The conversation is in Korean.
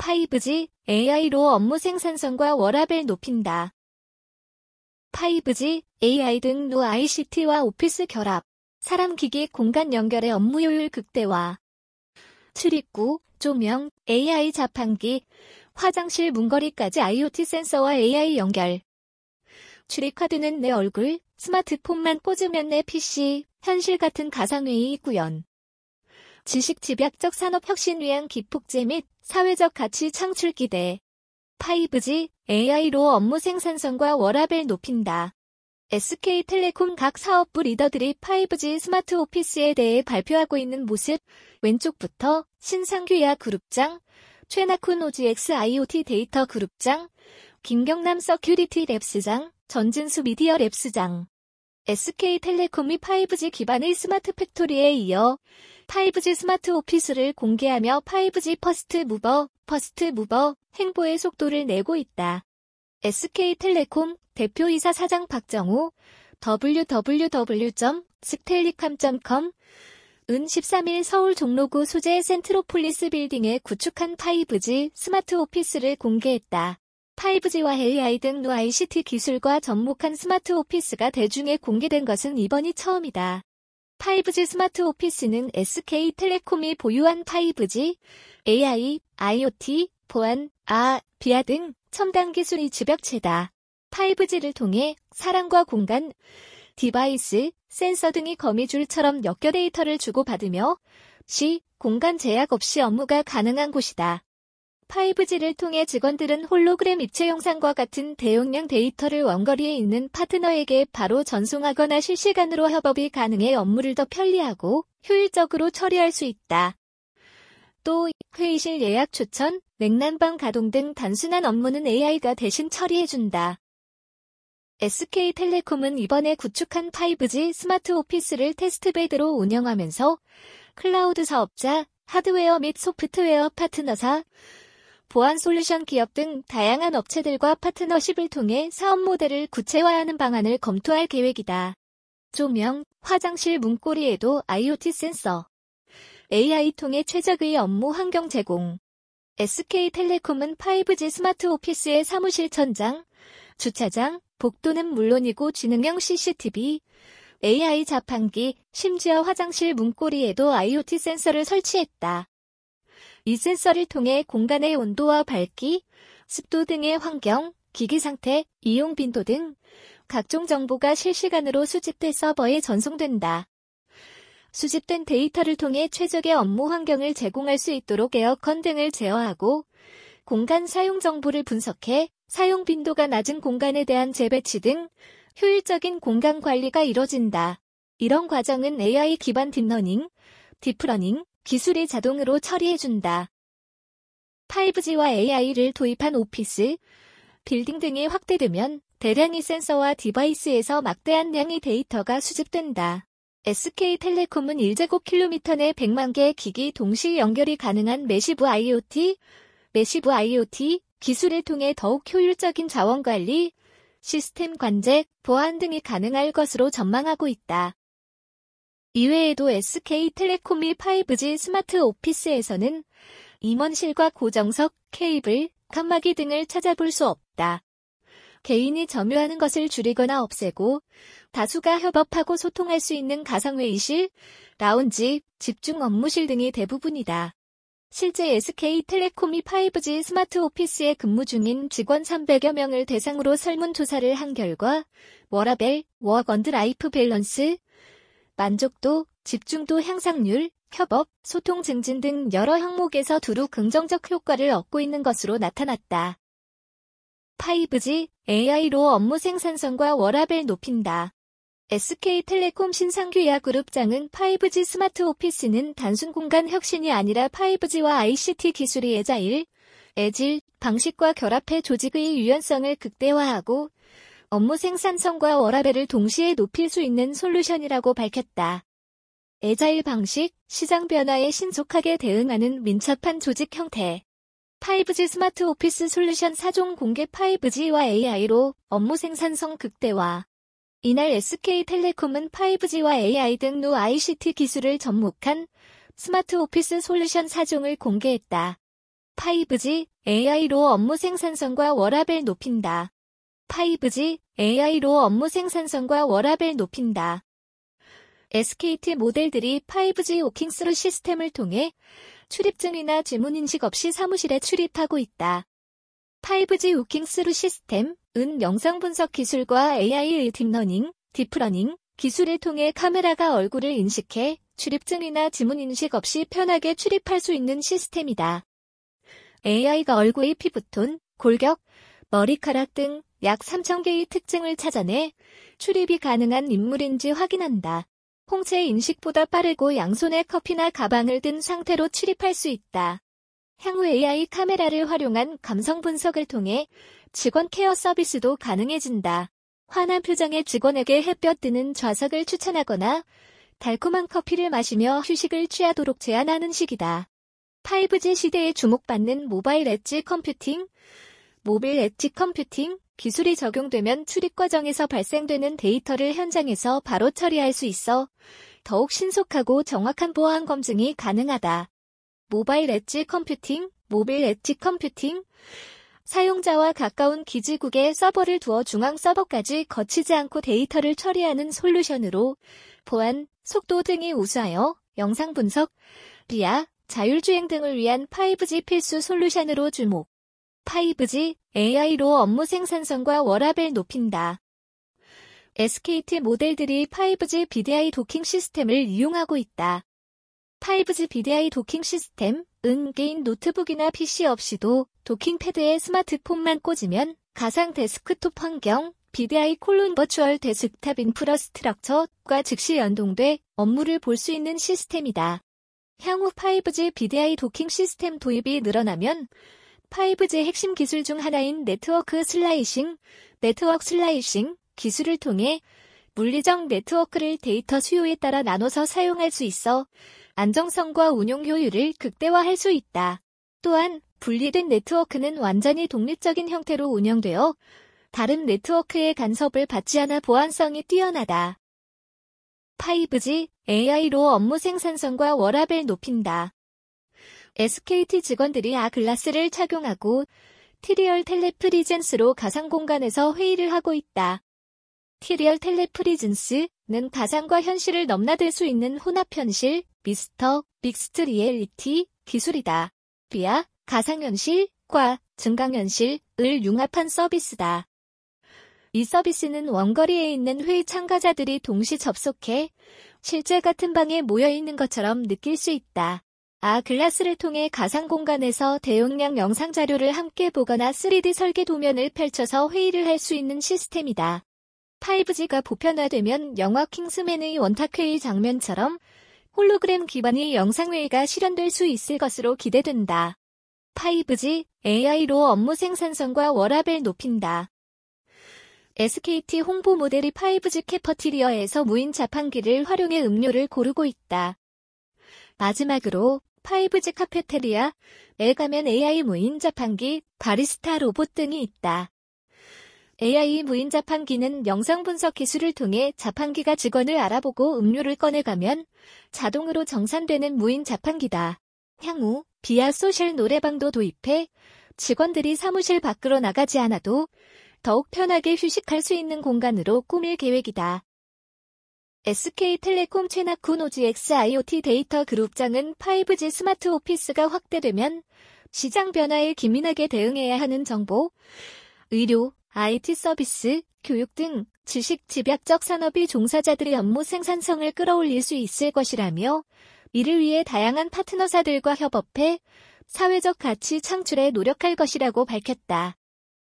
5G, AI로 업무 생산성과 워라밸 높인다. 5G, AI 등 노 ICT와 오피스 결합, 사람-기기 공간 연결의 업무 효율 극대화. 출입구, 조명, AI 자판기, 화장실 문거리까지 IoT 센서와 AI 연결. 출입카드는 내 얼굴, 스마트폰만 꽂으면 내 PC, 현실 같은 가상회의 구현. 지식 집약적 산업 혁신 위한 기폭제 및 사회적 가치 창출 기대. 5G, AI로 업무 생산성과 워라밸 높인다. SK텔레콤 각 사업부 리더들이 5G 스마트 오피스에 대해 발표하고 있는 모습. 왼쪽부터 신상규야 그룹장, 최낙훈 OGX IoT 데이터 그룹장, 김경남 서큐리티 랩스장, 전진수 미디어 랩스장. SK텔레콤이 5G 기반의 스마트 팩토리에 이어 5G 스마트 오피스를 공개하며 5G 퍼스트 무버 행보의 속도를 내고 있다. SK텔레콤 대표이사 사장 박정우 www.sktellicom.com 은 13일 서울 종로구 소재 센트로폴리스 빌딩에 구축한 5G 스마트 오피스를 공개했다. 5G와 AI 등 노 ICT 기술과 접목한 스마트 오피스가 대중에 공개된 것은 이번이 처음이다. 5G 스마트 오피스는 SK텔레콤이 보유한 5G, AI, IoT, 보안, 비아 등 첨단 기술의 집약체다. 5G를 통해 사람과 공간, 디바이스, 센서 등이 거미줄처럼 엮여 데이터를 주고받으며 공간 제약 없이 업무가 가능한 곳이다. 5G를 통해 직원들은 홀로그램 입체 영상과 같은 대용량 데이터를 원거리에 있는 파트너에게 바로 전송하거나 실시간으로 협업이 가능해 업무를 더 편리하고 효율적으로 처리할 수 있다. 또 회의실 예약 추천, 냉난방 가동 등 단순한 업무는 AI가 대신 처리해준다. SK텔레콤은 이번에 구축한 5G 스마트 오피스를 테스트베드로 운영하면서 클라우드 사업자, 하드웨어 및 소프트웨어 파트너사, 보안 솔루션 기업 등 다양한 업체들과 파트너십을 통해 사업 모델을 구체화하는 방안을 검토할 계획이다. 조명, 화장실 문고리에도 IoT 센서, AI 통해 최적의 업무 환경 제공. SK텔레콤은 5G 스마트 오피스의 사무실 천장, 주차장, 복도는 물론이고 지능형 CCTV, AI 자판기, 심지어 화장실 문고리에도 IoT 센서를 설치했다. 이 센서를 통해 공간의 온도와 밝기, 습도 등의 환경, 기기 상태, 이용 빈도 등 각종 정보가 실시간으로 수집돼 서버에 전송된다. 수집된 데이터를 통해 최적의 업무 환경을 제공할 수 있도록 에어컨 등을 제어하고 공간 사용 정보를 분석해 사용 빈도가 낮은 공간에 대한 재배치 등 효율적인 공간 관리가 이뤄진다. 이런 과정은 AI 기반 딥러닝, 디프러닝 기술이 자동으로 처리해준다. 5G와 AI를 도입한 오피스, 빌딩 등이 확대되면 대량의 센서와 디바이스에서 막대한 양의 데이터가 수집된다. SK텔레콤은 1제곱킬로미터 내 100만 개의 기기 동시 연결이 가능한 매시브 IoT 기술을 통해 더욱 효율적인 자원관리, 시스템 관제, 보안 등이 가능할 것으로 전망하고 있다. 이외에도 SK텔레콤이 5G 스마트 오피스에서는 임원실과 고정석, 케이블, 칸막이 등을 찾아볼 수 없다. 개인이 점유하는 것을 줄이거나 없애고 다수가 협업하고 소통할 수 있는 가상회의실, 라운지, 집중 업무실 등이 대부분이다. 실제 SK텔레콤이 5G 스마트 오피스에 근무 중인 직원 300여 명을 대상으로 설문조사를 한 결과 워라밸, 워크&라이프 밸런스, 만족도, 집중도 향상률, 협업, 소통 증진 등 여러 항목에서 두루 긍정적 효과를 얻고 있는 것으로 나타났다. 5G, AI로 업무 생산성과 워라밸 높인다. SK텔레콤 신상규야 그룹장은 5G 스마트 오피스는 단순 공간 혁신이 아니라 5G와 ICT 기술이 애질 방식과 결합해 조직의 유연성을 극대화하고 업무 생산성과 워라밸을 동시에 높일 수 있는 솔루션이라고 밝혔다. 애자일 방식, 시장 변화에 신속하게 대응하는 민첩한 조직 형태. 5G 스마트 오피스 솔루션 4종 공개 5G와 AI로 업무 생산성 극대화. 이날 SK텔레콤은 5G와 AI 등 노 ICT 기술을 접목한 스마트 오피스 솔루션 4종을 공개했다. 5G AI로 업무 생산성과 워라밸 높인다. 5G AI로 업무 생산성과 워라밸 높인다. SKT 모델들이 5G 워킹스루 시스템을 통해 출입증이나 지문인식 없이 사무실에 출입하고 있다. 5G 워킹스루 시스템은 영상 분석 기술과 AI의 딥러닝, 딥러닝 기술을 통해 카메라가 얼굴을 인식해 출입증이나 지문인식 없이 편하게 출입할 수 있는 시스템이다. AI가 얼굴의 피부톤, 골격, 머리카락 등 약 3,000개의 특징을 찾아내 출입이 가능한 인물인지 확인한다. 홍채 인식보다 빠르고 양손에 커피나 가방을 든 상태로 출입할 수 있다. 향후 AI 카메라를 활용한 감성 분석을 통해 직원 케어 서비스도 가능해진다. 환한 표정의 직원에게 햇볕 드는 좌석을 추천하거나 달콤한 커피를 마시며 휴식을 취하도록 제안하는 식이다. 5G 시대에 주목받는 모바일 엣지 컴퓨팅, 모빌 엣지 컴퓨팅 기술이 적용되면 출입 과정에서 발생되는 데이터를 현장에서 바로 처리할 수 있어 더욱 신속하고 정확한 보안 검증이 가능하다. 모바일 엣지 컴퓨팅, 모빌 엣지 컴퓨팅 사용자와 가까운 기지국에 서버를 두어 중앙 서버까지 거치지 않고 데이터를 처리하는 솔루션으로 보안, 속도 등이 우수하여 영상 분석, 리아, 자율주행 등을 위한 5G 필수 솔루션으로 주목. 5G AI로 업무 생산성과 워라밸 높인다. SKT 모델들이 5G BDI 도킹 시스템을 이용하고 있다. 5G BDI 도킹 시스템은 개인 노트북이나 PC 없이도 도킹 패드에 스마트폰만 꽂으면 가상 데스크톱 환경, BDI 콜론 버추얼 데스크탑 인프라스트럭처과 즉시 연동돼 업무를 볼 수 있는 시스템이다. 향후 5G BDI 도킹 시스템 도입이 늘어나면 5G 핵심 기술 중 하나인 네트워크 슬라이싱 기술을 통해 물리적 네트워크를 데이터 수요에 따라 나눠서 사용할 수 있어 안정성과 운용 효율을 극대화할 수 있다. 또한 분리된 네트워크는 완전히 독립적인 형태로 운영되어 다른 네트워크의 간섭을 받지 않아 보안성이 뛰어나다. 5G AI로 업무 생산성과 워라밸 높인다. SKT 직원들이 아글라스를 착용하고 티리얼 텔레프리젠스로 가상 공간에서 회의를 하고 있다. 티리얼 텔레프리젠스는 가상과 현실을 넘나들 수 있는 혼합현실, 믹스트 리얼리티 기술이다. VR, 가상현실과 증강현실을 융합한 서비스다. 이 서비스는 원거리에 있는 회의 참가자들이 동시 접속해 실제 같은 방에 모여 있는 것처럼 느낄 수 있다. 글라스를 통해 가상 공간에서 대용량 영상 자료를 함께 보거나 3D 설계 도면을 펼쳐서 회의를 할 수 있는 시스템이다. 5G가 보편화되면 영화 킹스맨의 원탁회의 장면처럼 홀로그램 기반의 영상회의가 실현될 수 있을 것으로 기대된다. 5G AI로 업무 생산성과 워라밸 높인다. SKT 홍보 모델이 5G 캐퍼티리어에서 무인 자판기를 활용해 음료를 고르고 있다. 마지막으로 5G 카페테리아에 가면 AI 무인 자판기, 바리스타 로봇 등이 있다. AI 무인 자판기는 영상 분석 기술을 통해 자판기가 직원을 알아보고 음료를 꺼내가면 자동으로 정산되는 무인 자판기다. 향후 VR 소셜 노래방도 도입해 직원들이 사무실 밖으로 나가지 않아도 더욱 편하게 휴식할 수 있는 공간으로 꾸밀 계획이다. SK텔레콤 최낙훈 OGX IoT 데이터 그룹장은 5G 스마트 오피스가 확대되면 시장 변화에 기민하게 대응해야 하는 정보, 의료, IT 서비스, 교육 등 지식 집약적 산업의 종사자들의 업무 생산성을 끌어올릴 수 있을 것이라며 이를 위해 다양한 파트너사들과 협업해 사회적 가치 창출에 노력할 것이라고 밝혔다.